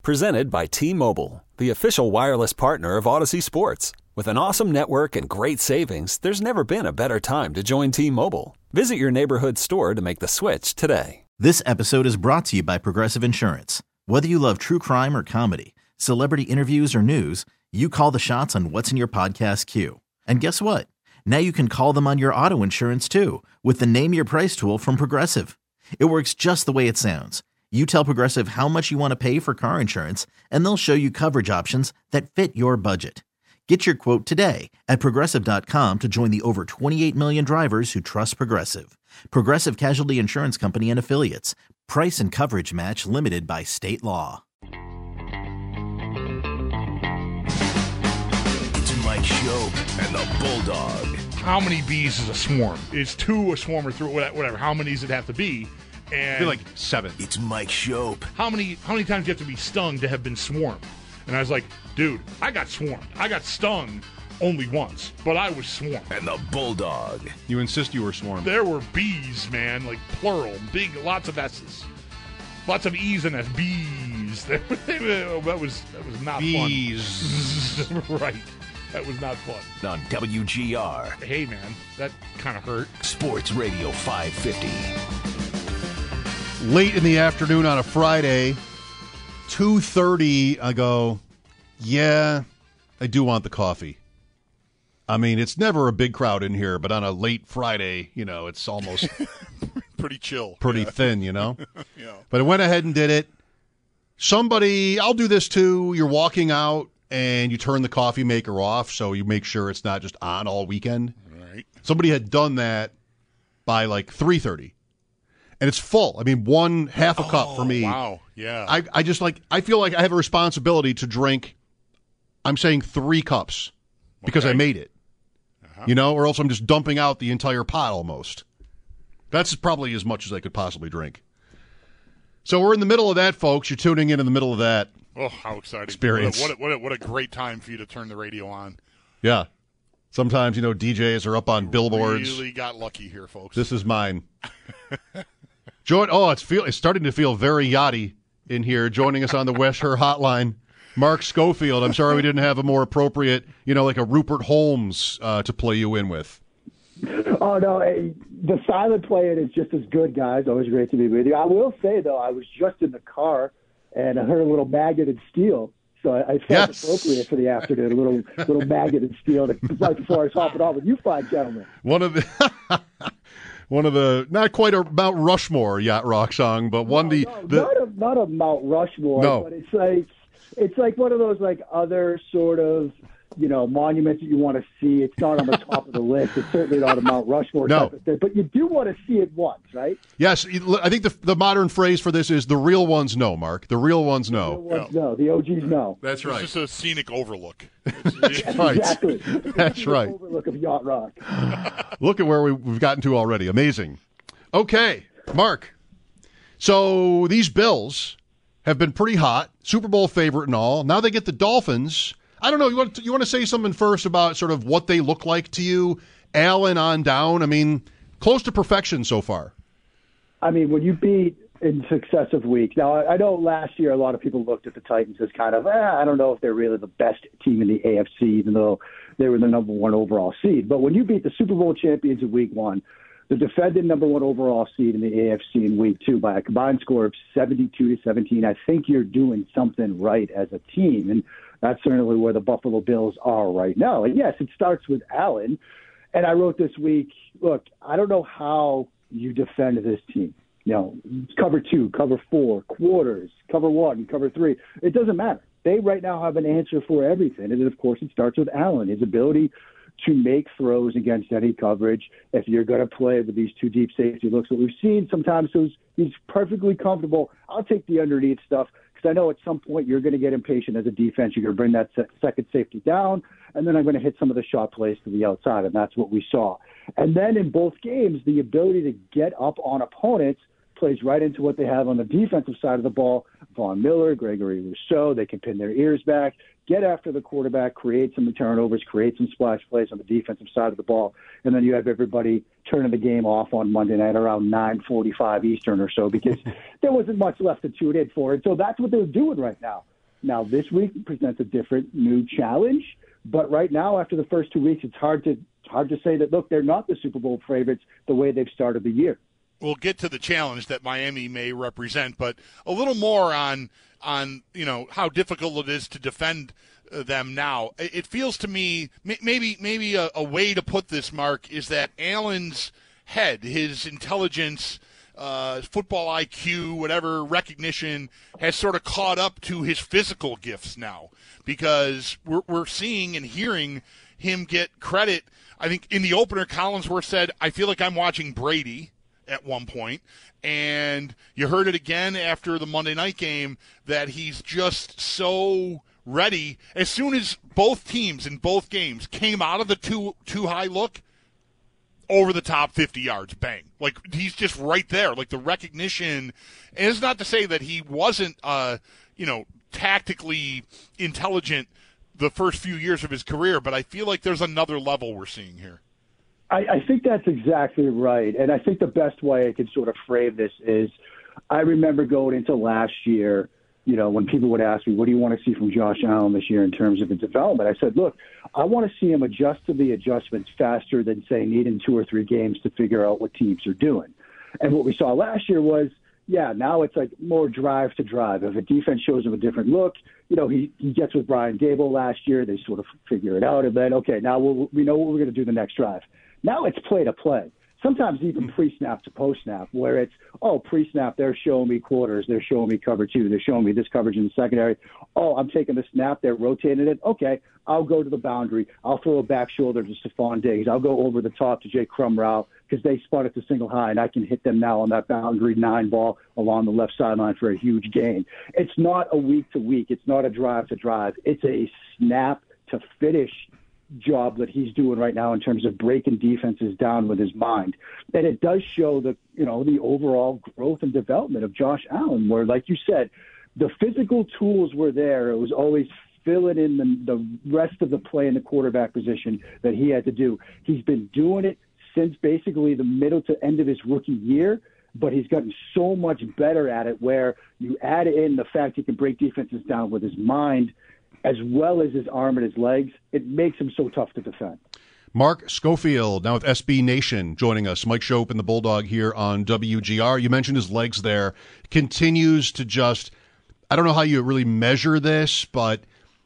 Presented by T-Mobile, the official wireless partner of Odyssey Sports. With an awesome network and great savings, there's never been a better time to join T-Mobile. Visit your neighborhood store to make the switch today. This episode is brought to you by Progressive Insurance. Whether you love true crime or comedy, celebrity interviews or news, you call the shots on what's in your podcast queue. And guess what? Now you can call them on your auto insurance too with the Name Your Price tool from Progressive. It works just the way it sounds. You tell Progressive how much you want to pay for car insurance, and they'll show you coverage options that fit your budget. Get your quote today at Progressive.com to join the over 28 million drivers who trust Progressive. Progressive Casualty Insurance Company and Affiliates. Price and coverage match limited by state law. It's Mike Shope and the Bulldog. How many bees is a swarm? Is two a swarm or three, whatever. How many does it have to be? And I feel like 7. It's Mike Shope. How many times do you have to be stung to have been swarmed? And I was like, dude, I got swarmed. I got stung only once, but I was swarmed. And the Bulldog. You insist you were swarmed. There were bees, man, like plural, big, lots of S's. Lots of E's and F's. Bees. that was not bees. Fun. Right. That was not fun. On WGR. Hey, man, that kind of hurt. Sports Radio 550. Late in the afternoon on a Friday, 2:30, I go, yeah, I do want the coffee. I mean, it's never a big crowd in here, but on a late Friday, it's almost pretty chill. Pretty thin, Yeah. But I went ahead and did it. I'll do this too. You're walking out and you turn the coffee maker off so you make sure it's not just on all weekend. Right. Somebody had done that by like 3:30. And it's full. I mean, one half a cup for me. Wow, yeah. I feel like I have a responsibility to drink, I'm saying 3 cups because I made it. Or else I'm just dumping out the entire pot almost. That's probably as much as I could possibly drink. So we're in the middle of that, folks. You're tuning in the middle of that. Oh, how exciting. Experience. What a great time for you to turn the radio on. Yeah. Sometimes, DJs are up on billboards. Really got lucky here, folks. This is mine. It's starting to feel very yachty in here. Joining us on the West Her Hotline, Mark Schofield. I'm sorry we didn't have a more appropriate, like a Rupert Holmes to play you in with. Oh, no, the silent playing is just as good, guys. Always great to be with you. I will say, though, I was just in the car, and I heard a little maggoted steel. So I felt appropriate for the afternoon, a little maggoted steel right before I was hopping off with you fine gentlemen. One of the not quite a Mount Rushmore yacht rock song, but not a Mount Rushmore. No. But it's like one of those like other sort of monuments that you want to see. It's not on the top of the list. It's certainly not a Mount Rushmore type of thing, but you do want to see it once, right? Yes, I think the modern phrase for this is the real ones know, Mark. The real ones know. The real ones know. The OGs know. That's right. It's just a scenic overlook. That's right. Exactly. That's right. Overlook of yacht rock. Look at where we've gotten to already. Amazing. Okay, Mark. So these Bills have been pretty hot, Super Bowl favorite and all. Now they get the Dolphins. I don't know. You want to say something first about sort of what they look like to you, Allen on down? I mean, close to perfection so far. I mean, when you beat in successive weeks. Now, I know last year a lot of people looked at the Titans as kind of, I don't know if they're really the best team in the AFC, even though they were the number 1 overall seed. But when you beat the Super Bowl champions in week 1, the defending number 1 overall seed in the AFC in week 2 by a combined score of 72-17, I think you're doing something right as a team. And that's certainly where the Buffalo Bills are right now. And yes, it starts with Allen. And I wrote this week, look, I don't know how you defend this team. Cover 2, cover 4, quarters, cover 1, cover 3. It doesn't matter. They right now have an answer for everything. And, of course, it starts with Allen, his ability to make throws against any coverage. If you're going to play with these 2 deep safety looks that we've seen, sometimes he's perfectly comfortable. I'll take the underneath stuff because I know at some point you're going to get impatient as a defense. You're going to bring that second safety down, and then I'm going to hit some of the shot plays to the outside, and that's what we saw. And then in both games, the ability to get up on opponents plays right into what they have on the defensive side of the ball. Von Miller, Gregory Rousseau, they can pin their ears back, get after the quarterback, create some turnovers, create some splash plays on the defensive side of the ball, and then you have everybody turning the game off on Monday night around 9:45 Eastern or so because there wasn't much left to tune in for. And so that's what they're doing right now. Now, this week presents a different new challenge. But right now, after the first 2 weeks, it's hard to say that, look, they're not the Super Bowl favorites the way they've started the year. We'll get to the challenge that Miami may represent, but a little more on how difficult it is to defend them now. It feels to me maybe a way to put this, Mark, is that Allen's head, his intelligence, football IQ, whatever recognition, has sort of caught up to his physical gifts now, because we're seeing and hearing him get credit. I think in the opener, Collinsworth said, "I feel like I'm watching Brady," at one point, and you heard it again after the Monday night game that he's just so ready. As soon as both teams in both games came out of the too high look, over the top 50 yards, bang. Like, he's just right there. Like, the recognition, and it's not to say that he wasn't, tactically intelligent the first few years of his career, but I feel like there's another level we're seeing here. I think that's exactly right. And I think the best way I could sort of frame this is, I remember going into last year, when people would ask me, what do you want to see from Josh Allen this year in terms of his development? I said, look, I want to see him adjust to the adjustments faster than, say, needing 2 or 3 games to figure out what teams are doing. And what we saw last year was, now it's like more drive to drive. If a defense shows him a different look, he gets with Brian Dable last year. They sort of figure it out. And then, okay, now we know what we're going to do the next drive. Now it's play to play. Sometimes even pre-snap to post-snap, where it's, pre-snap, they're showing me quarters, they're showing me cover 2, they're showing me this coverage in the secondary. I'm taking the snap, they're rotating it. Okay, I'll go to the boundary. I'll throw a back shoulder to Stephon Diggs. I'll go over the top to Jay Crumrow because they spun it to single high, and I can hit them now on that boundary 9 ball along the left sideline for a huge gain. It's not a week to week. It's not a drive to drive. It's a snap to finish job that he's doing right now in terms of breaking defenses down with his mind. And it does show the overall growth and development of Josh Allen, where, like you said, the physical tools were there. It was always filling in the rest of the play in the quarterback position that he had to do. He's been doing it since basically the middle to end of his rookie year, but he's gotten so much better at it, where you add in the fact he can break defenses down with his mind as well as his arm and his legs. It makes him so tough to defend. Mark Schofield, now with SB Nation, joining us. Mike Shope and the Bulldog here on WGR. You mentioned his legs there. Continues to just, I don't know how you really measure this, but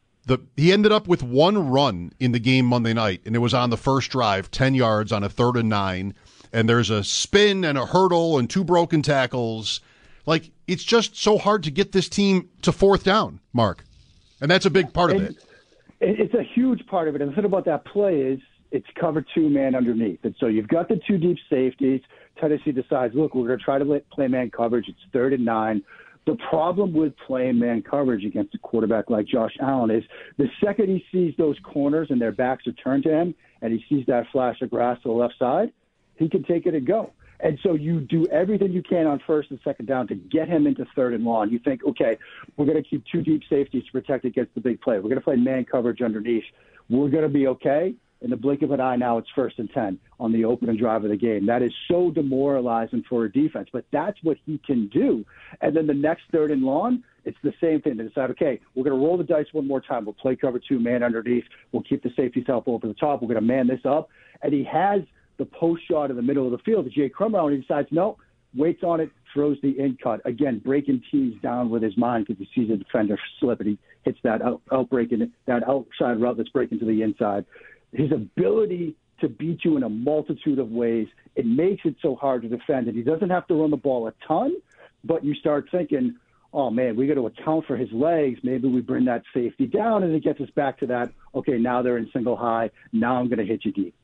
he ended up with 1 run in the game Monday night, and it was on the first drive, 10 yards on a 3rd and 9, and there's a spin and a hurdle and 2 broken tackles. Like, it's just so hard to get this team to 4th down, Mark. And that's a big part of it. It's a huge part of it. And the thing about that play is it's cover 2 man underneath. And so you've got the 2 deep safeties. Tennessee decides, look, we're going to try to play man coverage. It's 3rd and 9. The problem with playing man coverage against a quarterback like Josh Allen is the second he sees those corners and their backs are turned to him and he sees that flash of grass to the left side, he can take it and go. And so you do everything you can on 1st and 2nd down to get him into 3rd and long. You think, okay, we're going to keep 2 deep safeties to protect against the big play. We're going to play man coverage underneath. We're going to be okay. In the blink of an eye now, it's 1st and 10 on the opening drive of the game. That is so demoralizing for a defense, but that's what he can do. And then the next 3rd and long, it's the same thing. They decide, okay, we're going to roll the dice one more time. We'll play cover 2, man underneath. We'll keep the safeties help over the top. We're going to man this up. And he has the post shot in the middle of the field to Jay Crumrow, and he decides, no, waits on it, throws the in cut. Again, breaking teams down with his mind because he sees a defender slip and he hits that that outside route that's breaking to the inside. His ability to beat you in a multitude of ways, it makes it so hard to defend. And he doesn't have to run the ball a ton, but you start thinking, oh, man, we got to account for his legs. Maybe we bring that safety down, and it gets us back to that, okay, now they're in single high. Now I'm going to hit you deep.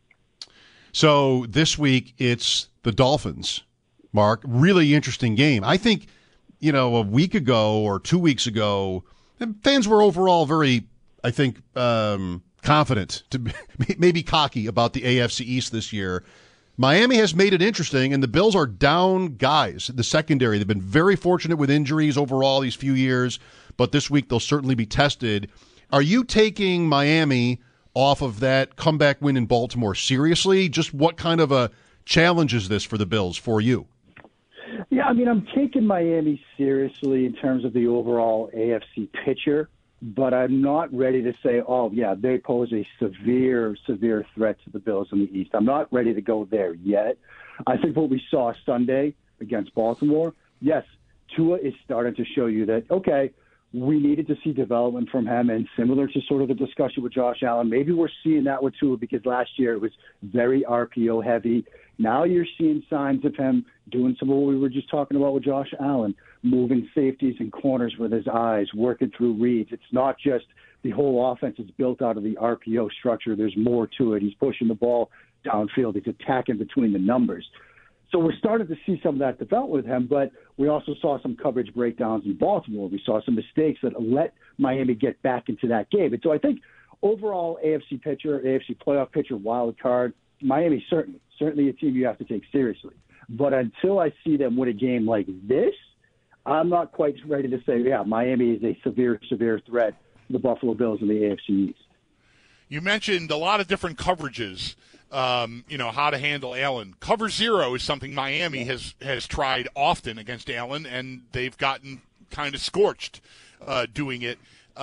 So this week it's the Dolphins, Mark. Really interesting game. I think, a week ago or 2 weeks ago, fans were overall very, I think, confident, to maybe cocky about the AFC East this year. Miami has made it interesting, and the Bills are down guys. The secondary, they've been very fortunate with injuries overall these few years, but this week they'll certainly be tested. Are you taking Miami off of that comeback win in Baltimore seriously? Just what kind of a challenge is this for the Bills for you? Yeah, I mean, I'm taking Miami seriously in terms of the overall AFC picture, but I'm not ready to say, oh, yeah, they pose a severe, severe threat to the Bills in the East. I'm not ready to go there yet. I think what we saw Sunday against Baltimore, yes, Tua is starting to show you that, okay, we needed to see development from him, and similar to sort of the discussion with Josh Allen, maybe we're seeing that with Tua because last year it was very RPO heavy. Now you're seeing signs of him doing some of what we were just talking about with Josh Allen, moving safeties and corners with his eyes, working through reads. It's not just the whole offense is built out of the RPO structure. There's more to it. He's pushing the ball downfield. He's attacking between the numbers. So we're starting to see some of that develop with him, but we also saw some coverage breakdowns in Baltimore. We saw some mistakes that let Miami get back into that game. And so I think overall AFC picture, AFC playoff picture, wild card, Miami certainly a team you have to take seriously. But until I see them win a game like this, I'm not quite ready to say, yeah, Miami is a severe, severe threat to the Buffalo Bills in the AFC East. You mentioned a lot of different coverages, how to handle Allen. Cover zero is something Miami has tried often against Allen, and they've gotten kind of scorched doing it.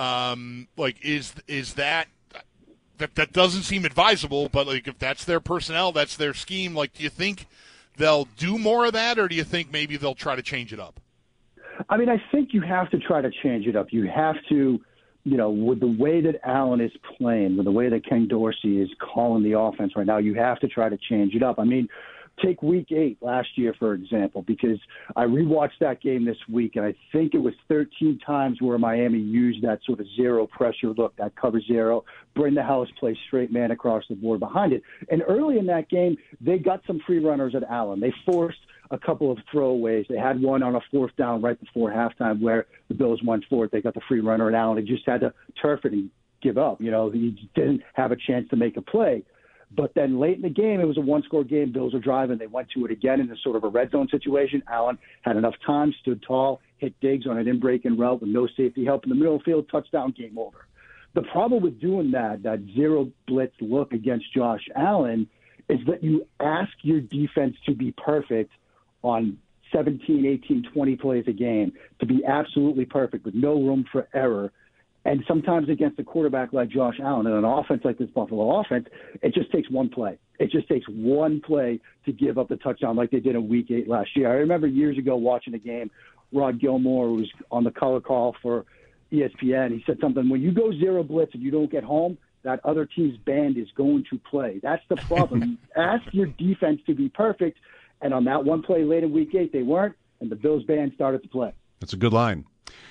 Is that doesn't seem advisable, but like if that's their personnel, that's their scheme, like do you think they'll do more of that, or do you think maybe they'll try to change it up? I mean, I think you have to try to change it up. You have to, with the way that Allen is playing, with the way that Ken Dorsey is calling the offense right now, you have to try to change it up. I mean, take Week 8 last year, for example, because I rewatched that game this week, and I think it was 13 times where Miami used that sort of zero pressure look, that cover zero, bring the house, play straight man across the board behind it. And early in that game, they got some free runners at Allen. They forced a couple of throwaways. They had one on a fourth down right before halftime where the Bills went for it. They got the free runner at Allen. They just had to turf it and give up. He didn't have a chance to make a play. But then late in the game, it was a one-score game. Bills were driving. They went to it again in a sort of a red zone situation. Allen had enough time, stood tall, hit Diggs on an in-breaking route with no safety help in the middle of the field, touchdown, game over. The problem with doing that zero blitz look against Josh Allen, is that you ask your defense to be perfect on 17, 18, 20 plays a game, to be absolutely perfect with no room for error. And sometimes against a quarterback like Josh Allen and an offense like this Buffalo offense, it just takes one play. It just takes one play to give up the touchdown like they did in Week 8 last year. I remember years ago watching a game, Rod Gilmore was on the color call for ESPN. He said something, when you go zero blitz and you don't get home, that other team's band is going to play. That's the problem. Ask your defense to be perfect, and on that one play late in Week 8, they weren't, and the Bills band started to play. That's a good line.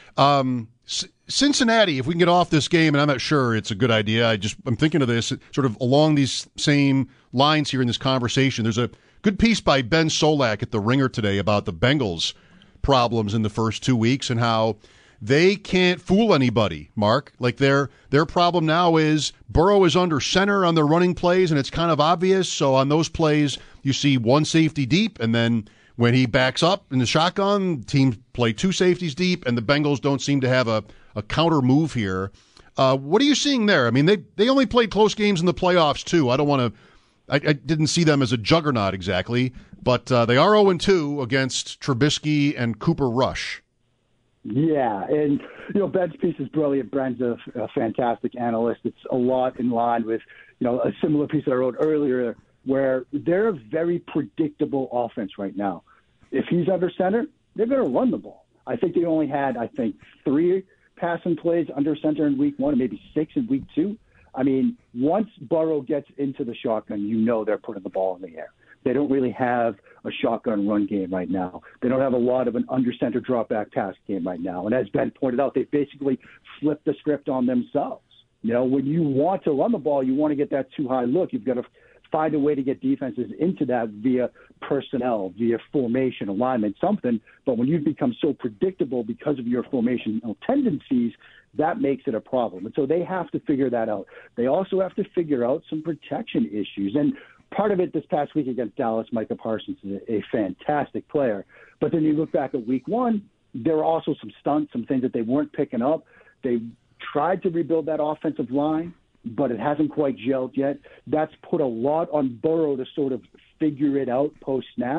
Cincinnati, if we can get off this game, and I'm not sure it's a good idea, I'm thinking of this sort of along these same lines here in this conversation. There's a good piece by Ben Solak at The Ringer today about the Bengals' problems in the first 2 weeks and how they can't fool anybody, Mark. Like their problem now is Burrow is under center on their running plays, and it's kind of obvious. So on those plays, you see one safety deep, and then when he backs up in the shotgun, teams play two safeties deep, and the Bengals don't seem to have a counter move here. What are you seeing there? I mean, they only played close games in the playoffs, too. I didn't see them as a juggernaut exactly, but they are 0-2 against Trubisky and Cooper Rush. Yeah, and, Ben's piece is brilliant. Ben's a fantastic analyst. It's a lot in line with, a similar piece that I wrote earlier where they're a very predictable offense right now. If he's under center, they're going to run the ball. I think they only had, 3 passing plays under center in Week 1 and maybe 6 in Week 2. I mean, once Burrow gets into the shotgun, they're putting the ball in the air. They don't really have a shotgun run game right now. They don't have a lot of an under-center drop-back pass game right now. And as Ben pointed out, they basically flipped the script on themselves. When you want to run the ball, you want to get that too high look. You've got to find a way to get defenses into that via personnel, via formation, alignment, something. But when you become so predictable because of your formational tendencies, that makes it a problem. And so they have to figure that out. They also have to figure out some protection issues. And part of it this past week against Dallas, Micah Parsons is a fantastic player. But then you look back at Week 1, there were also some stunts, some things that they weren't picking up. They tried to rebuild that offensive line, but it hasn't quite gelled yet. That's put a lot on Burrow to sort of figure it out post-snap.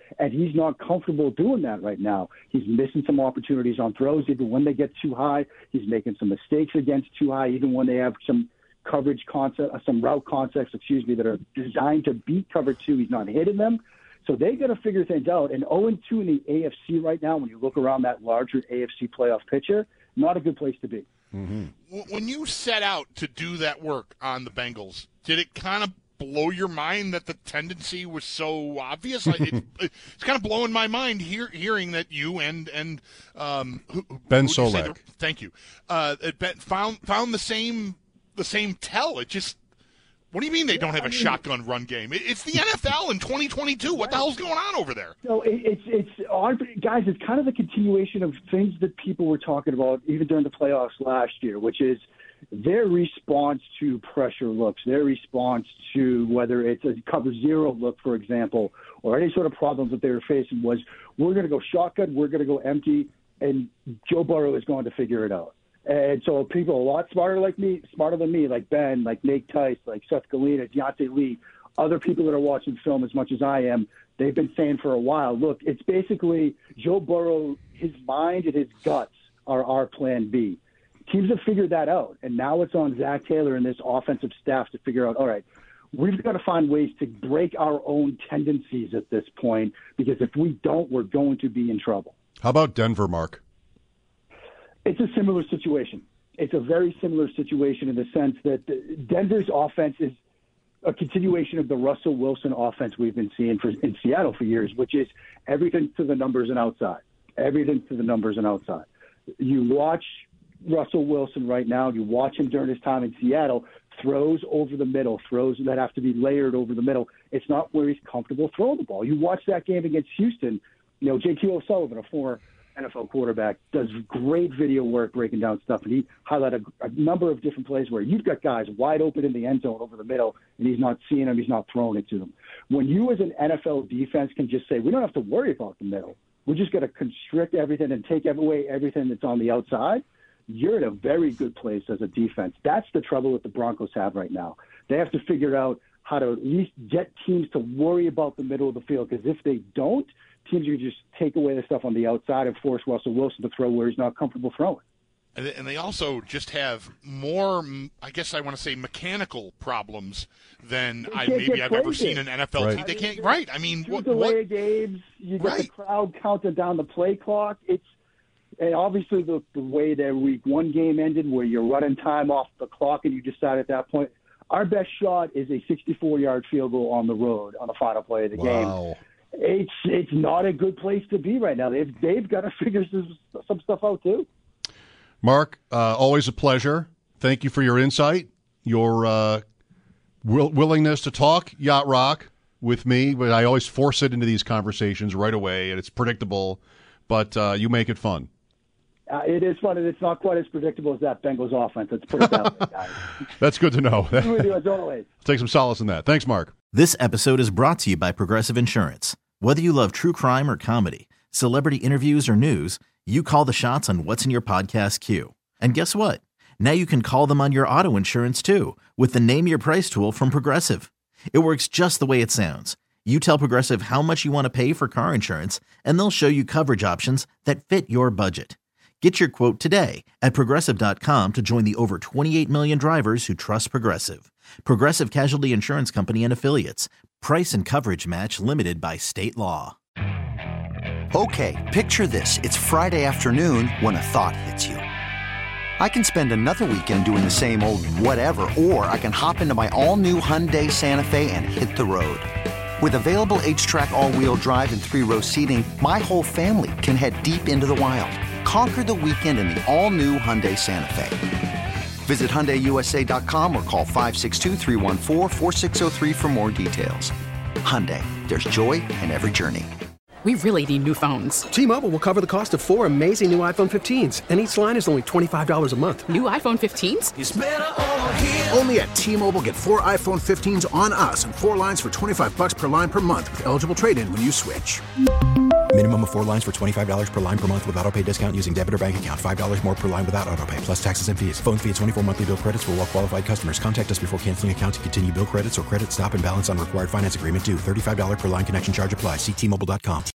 and he's not comfortable doing that right now. He's missing some opportunities on throws. Even when they get too high, he's making some mistakes against too high, even when they have some coverage concept, some route concepts, that are designed to beat cover 2. He's not hitting them. So they got to figure things out. And 0-2 in the AFC right now, when you look around that larger AFC playoff picture, not a good place to be. Mm-hmm. When you set out to do that work on the Bengals, did it kind of blow your mind that the tendency was so obvious? It's kind of blowing my mind hearing that you and Ben Solak. Thank you. Found the same tell. It just. What do you mean they don't have a shotgun run game? It's the NFL in 2022. What the hell's going on over there? No, it's odd, guys. It's kind of the continuation of things that people were talking about even during the playoffs last year, which is their response to pressure looks, their response to whether it's a cover 0 look, for example, or any sort of problems that they were facing was, we're going to go shotgun, we're going to go empty, and Joe Burrow is going to figure it out. And so people a lot smarter than me, like Ben, like Nate Tice, like Seth Galina, Deontay Lee, other people that are watching film as much as I am, they've been saying for a while, look, it's basically Joe Burrow, his mind and his guts are our plan B. Teams have figured that out, and now it's on Zach Taylor and this offensive staff to figure out, all right, we've got to find ways to break our own tendencies at this point, because if we don't, we're going to be in trouble. How about Denver, Mark? It's a similar situation. It's a very similar situation in the sense that Denver's offense is a continuation of the Russell Wilson offense we've been seeing in Seattle for years, which is everything to the numbers and outside. Everything to the numbers and outside. You watch Russell Wilson right now, you watch him during his time in Seattle, throws over the middle, throws that have to be layered over the middle. It's not where he's comfortable throwing the ball. You watch that game against Houston, J.Q. O'Sullivan, a former NFL quarterback, does great video work breaking down stuff, and he highlighted a number of different plays where you've got guys wide open in the end zone over the middle, and he's not seeing them, he's not throwing it to them. When you as an NFL defense can just say, we don't have to worry about the middle, we just got to constrict everything and take away everything that's on the outside, you're in a very good place as a defense. That's the trouble that the Broncos have right now. They have to figure out how to at least get teams to worry about the middle of the field, because if they don't, teams are just take away the stuff on the outside and force Russell Wilson to throw where he's not comfortable throwing. And they also just have more, I guess I want to say, mechanical problems than I've ever seen in NFL. Right. Team. They can't. Right. I mean, what delay games? You get the crowd counting down the play clock. And obviously the way that Week 1 game ended, where you're running time off the clock, and you decide at that point, our best shot is a 64-yard field goal on the road on the final play of the game. It's not a good place to be right now. They've got to figure some stuff out too. Mark, always a pleasure. Thank you for your insight, your willingness to talk Yacht Rock with me. But I always force it into these conversations right away, and it's predictable. But you make it fun. It is fun, and it's not quite as predictable as that Bengals offense. Let's put it that way, guys. That's good to know. Good with you as always. Take some solace in that. Thanks, Mark. This episode is brought to you by Progressive Insurance. Whether you love true crime or comedy, celebrity interviews or news, you call the shots on what's in your podcast queue. And guess what? Now you can call them on your auto insurance too, with the Name Your Price tool from Progressive. It works just the way it sounds. You tell Progressive how much you want to pay for car insurance, and they'll show you coverage options that fit your budget. Get your quote today at Progressive.com to join the over 28 million drivers who trust Progressive. Progressive Casualty Insurance Company and Affiliates. Price and coverage match limited by state law. Okay, picture this. It's Friday afternoon when a thought hits you. I can spend another weekend doing the same old whatever, or I can hop into my all-new Hyundai Santa Fe and hit the road. With available H-Track all-wheel drive and 3-row seating, my whole family can head deep into the wild. Conquer the weekend in the all-new Hyundai Santa Fe. Visit HyundaiUSA.com or call 562-314-4603 for more details. Hyundai, there's joy in every journey. We really need new phones. T-Mobile will cover the cost of 4 amazing new iPhone 15s, and each line is only $25 a month. New iPhone 15s? It's better over here. Only at T-Mobile, get 4 iPhone 15s on us and 4 lines for $25 per line per month with eligible trade-in when you switch. Minimum of 4 lines for $25 per line per month with autopay discount using debit or bank account. $5 more per line without autopay, plus taxes and fees. Phone fee at 24 monthly bill credits for well-qualified customers. Contact us before canceling account to continue bill credits or credit stop and balance on required finance agreement due. $35 per line connection charge applies. See T-Mobile.com.